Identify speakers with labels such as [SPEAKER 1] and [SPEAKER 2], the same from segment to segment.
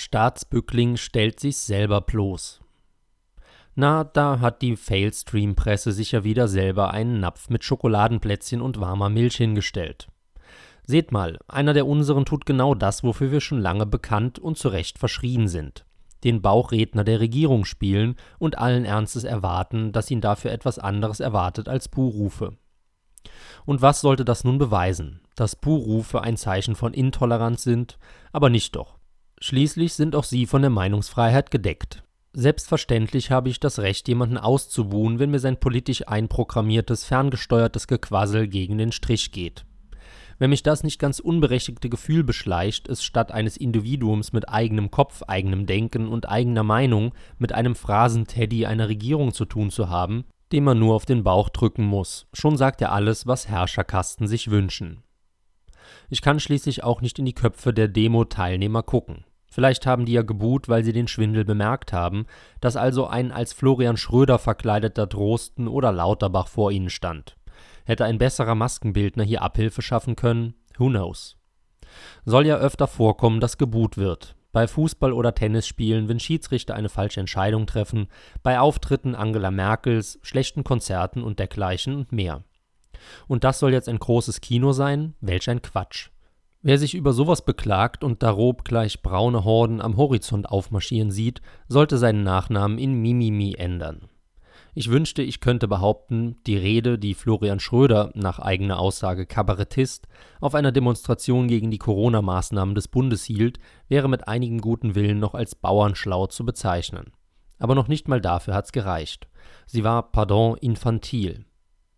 [SPEAKER 1] Staatsbückling stellt sich selber bloß. Na, da hat die Failstream-Presse sich ja wieder selber einen Napf mit Schokoladenplätzchen und warmer Milch hingestellt. Seht mal, einer der unseren tut genau das, wofür wir schon lange bekannt und zu Recht verschrien sind. Den Bauchredner der Regierung spielen und allen Ernstes erwarten, dass ihn dafür etwas anderes erwartet als Buhrufe. Und was sollte das nun beweisen? Dass Buhrufe ein Zeichen von Intoleranz sind? Aber nicht doch. Schließlich sind auch sie von der Meinungsfreiheit gedeckt. Selbstverständlich habe ich das Recht, jemanden auszubuhen, wenn mir sein politisch einprogrammiertes, ferngesteuertes Gequassel gegen den Strich geht. Wenn mich das nicht ganz unberechtigte Gefühl beschleicht, es statt eines Individuums mit eigenem Kopf, eigenem Denken und eigener Meinung mit einem Phrasenteddy einer Regierung zu tun zu haben, dem man nur auf den Bauch drücken muss, schon sagt er alles, was Herrscherkasten sich wünschen. Ich kann schließlich auch nicht in die Köpfe der Demo-Teilnehmer gucken. Vielleicht haben die ja gebuht, weil sie den Schwindel bemerkt haben, dass also ein als Florian Schröder verkleideter Drosten oder Lauterbach vor ihnen stand. Hätte ein besserer Maskenbildner hier Abhilfe schaffen können? Who knows? Soll ja öfter vorkommen, dass gebuht wird. Bei Fußball- oder Tennisspielen, wenn Schiedsrichter eine falsche Entscheidung treffen, bei Auftritten Angela Merkels, schlechten Konzerten und dergleichen und mehr. Und das soll jetzt ein großes Kino sein? Welch ein Quatsch. Wer sich über sowas beklagt und darob gleich braune Horden am Horizont aufmarschieren sieht, sollte seinen Nachnamen in Mimimi ändern. Ich wünschte, ich könnte behaupten, die Rede, die Florian Schröder, nach eigener Aussage Kabarettist, auf einer Demonstration gegen die Corona-Maßnahmen des Bundes hielt, wäre mit einigem guten Willen noch als bauernschlau zu bezeichnen. Aber noch nicht mal dafür hat's gereicht. Sie war, pardon, infantil.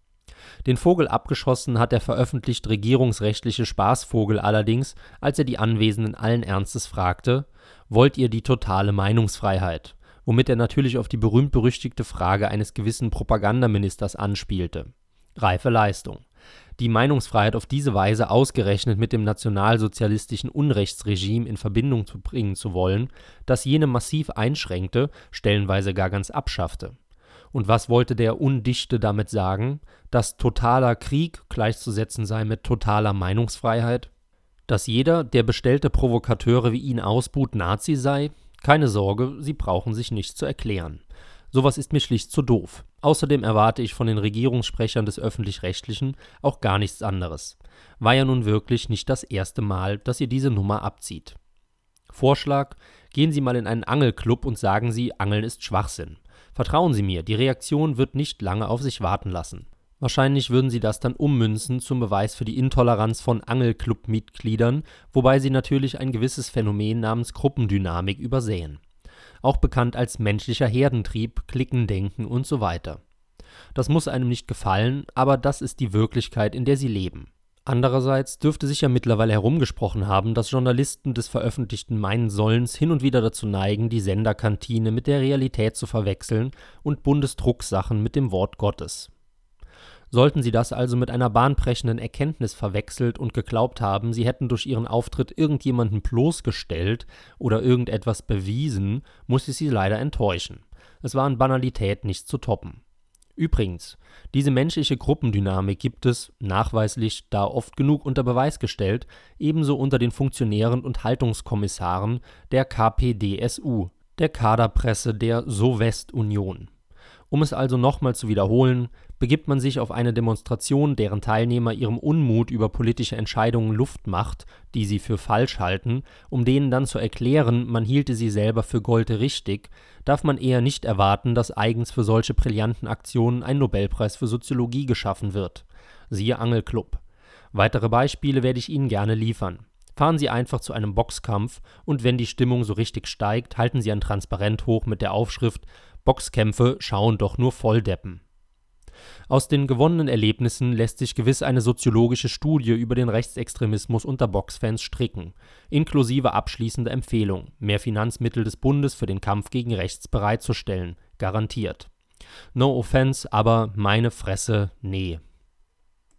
[SPEAKER 1] Den Vogel abgeschossen hat der veröffentlicht regierungsrechtliche Spaßvogel allerdings, als er die Anwesenden allen Ernstes fragte: Wollt ihr die totale Meinungsfreiheit? Womit er natürlich auf die berühmt-berüchtigte Frage eines gewissen Propagandaministers anspielte. Reife Leistung. Die Meinungsfreiheit auf diese Weise ausgerechnet mit dem nationalsozialistischen Unrechtsregime in Verbindung zu bringen zu wollen, das jene massiv einschränkte, stellenweise gar ganz abschaffte. Und was wollte der Undichte damit sagen? Dass totaler Krieg gleichzusetzen sei mit totaler Meinungsfreiheit? Dass jeder, der bestellte Provokateure wie ihn ausbuht, Nazi sei? Keine Sorge, sie brauchen sich nicht zu erklären. Sowas ist mir schlicht zu doof. Außerdem erwarte ich von den Regierungssprechern des Öffentlich-Rechtlichen auch gar nichts anderes. War ja nun wirklich nicht das erste Mal, dass ihr diese Nummer abzieht. Vorschlag: Gehen Sie mal in einen Angelclub und sagen Sie, Angeln ist Schwachsinn. Vertrauen Sie mir, die Reaktion wird nicht lange auf sich warten lassen. Wahrscheinlich würden sie das dann ummünzen zum Beweis für die Intoleranz von Angelclub-Mitgliedern, wobei sie natürlich ein gewisses Phänomen namens Gruppendynamik übersehen. Auch bekannt als menschlicher Herdentrieb, Cliquendenken und so weiter. Das muss einem nicht gefallen, aber das ist die Wirklichkeit, in der sie leben. Andererseits dürfte sich ja mittlerweile herumgesprochen haben, dass Journalisten des veröffentlichten Meinen-Sollens hin und wieder dazu neigen, die Senderkantine mit der Realität zu verwechseln und Bundesdrucksachen mit dem Wort Gottes. Sollten sie das also mit einer bahnbrechenden Erkenntnis verwechselt und geglaubt haben, sie hätten durch ihren Auftritt irgendjemanden bloßgestellt oder irgendetwas bewiesen, muss ich sie leider enttäuschen. Es war an Banalität nicht zu toppen. Übrigens, diese menschliche Gruppendynamik gibt es, nachweislich da oft genug unter Beweis gestellt, ebenso unter den Funktionären und Haltungskommissaren der KPdSU, der Kaderpresse der Sowjetunion. Um es also nochmal zu wiederholen, begibt man sich auf eine Demonstration, deren Teilnehmer ihrem Unmut über politische Entscheidungen Luft macht, die sie für falsch halten, um denen dann zu erklären, man hielte sie selber für Golte richtig, darf man eher nicht erwarten, dass eigens für solche brillanten Aktionen ein Nobelpreis für Soziologie geschaffen wird. Siehe Angelclub. Weitere Beispiele werde ich Ihnen gerne liefern. Fahren Sie einfach zu einem Boxkampf und wenn die Stimmung so richtig steigt, halten Sie ein Transparent hoch mit der Aufschrift »Boxkämpfe schauen doch nur Volldeppen«. Aus den gewonnenen Erlebnissen lässt sich gewiss eine soziologische Studie über den Rechtsextremismus unter Boxfans stricken, inklusive abschließender Empfehlung, mehr Finanzmittel des Bundes für den Kampf gegen rechts bereitzustellen, garantiert. No offense, aber meine Fresse, nee.